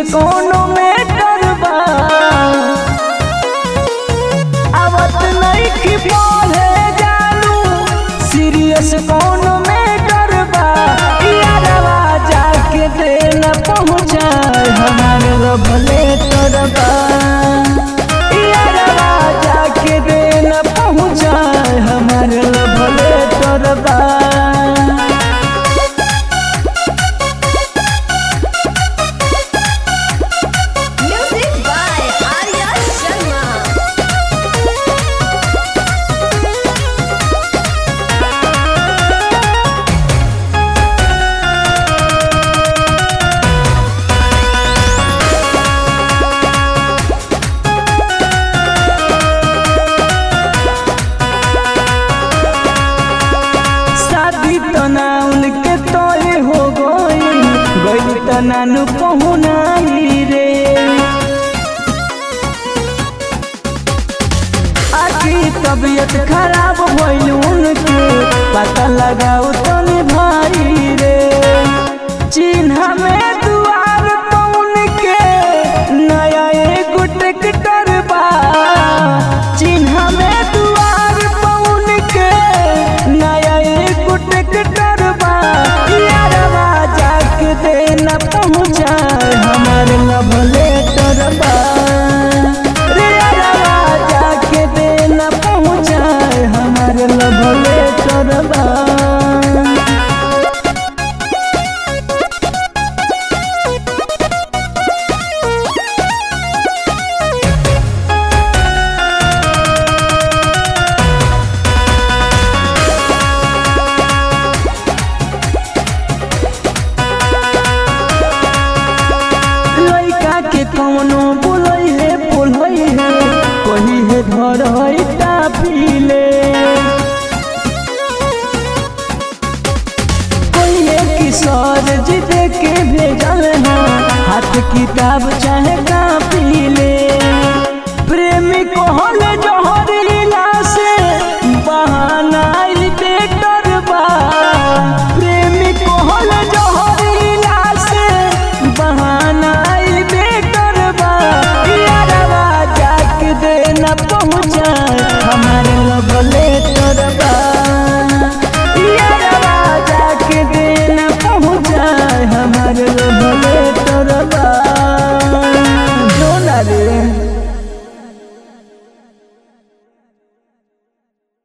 कोनो मैटर बा आवत नहीं कि पढ़े जालू सीरियस कोनो मैटर बा यारवा जाके देना पहुँचाए हमारे लव लेटर बा यारवा जाके देना पहुँचाए हमारे लव लेटर बा। तनाउल के तोए हो गई तनानु पहुनाई रे आखी तबीयत खराब भइल उनके पता लगाओ तनी भाई रे चिन्ह में दुआर पौन के नया एगो ट्रैक्टर बा चिन्ह में दुआर पौन के नया एगो ट्रैक्टर बा यारवा जाके देना पहुँचाए हमारे लव लेटर बा रे यारवा जाके देना पहुँचाए हमारे लव लेटर बा। के कौनो बोलई है बोलई है कही है धर है टापीले कोई है किशोर जी दे के भेजल है हाथ किताब चाहे कापीले प्रेमी कहल जहरीला से बहाना बेटर बा प्रेमी कहल जहरीला से बहाना देना पहुँचाए हमारे लव लेटर बा यारवा जाके देना पहुँचाए हमारे लव लेटर बा। जो ना रे